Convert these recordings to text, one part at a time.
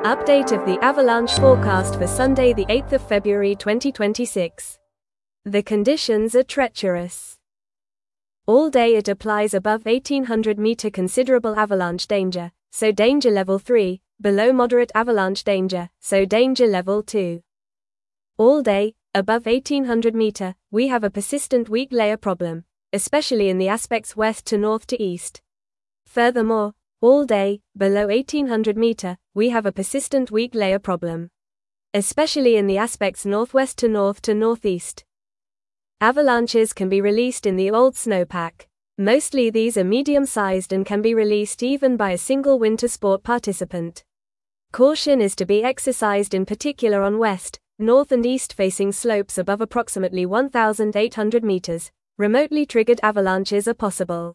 Update of the avalanche forecast for Sunday the 8th of February 2026. The conditions are treacherous. All day it applies above 1800 meter considerable avalanche danger, so danger level 3, below moderate avalanche danger, so danger level 2. All day, above 1800 meter, we have a persistent weak layer problem, especially in the aspects west to north to east. Furthermore, all day, below 1800 meter, we have a persistent weak layer problem, especially in the aspects northwest to northeast. Avalanches can be released in the old snowpack. Mostly these are medium-sized and can be released even by a single winter sport participant. Caution is to be exercised in particular on west, north and east-facing slopes above approximately 1,800 meters. Remotely triggered avalanches are possible.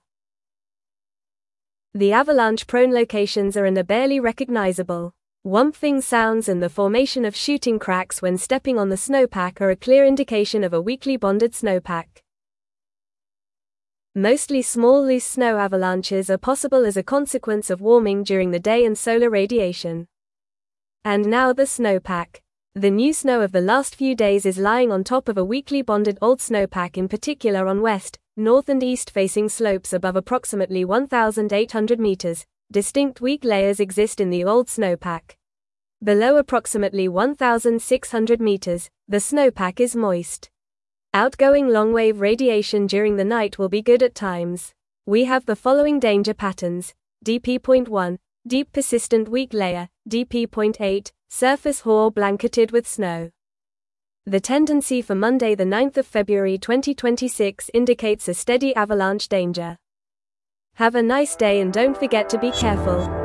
The avalanche-prone locations are in the barely recognizable whumping sounds, and the formation of shooting cracks when stepping on the snowpack are a clear indication of a weakly bonded snowpack. Mostly small loose snow avalanches are possible as a consequence of warming during the day and solar radiation. And now the snowpack. The new snow of the last few days is lying on top of a weakly bonded old snowpack, in particular on west, north and east-facing slopes above approximately 1,800 meters. Distinct weak layers exist in the old snowpack. Below approximately 1,600 meters, the snowpack is moist. Outgoing long-wave radiation during the night will be good at times. We have the following danger patterns: DP.1, deep persistent weak layer; DP.8, surface hoar blanketed with snow. The tendency for Monday the 9th of February 2026 indicates a steady avalanche danger. Have a nice day and don't forget to be careful.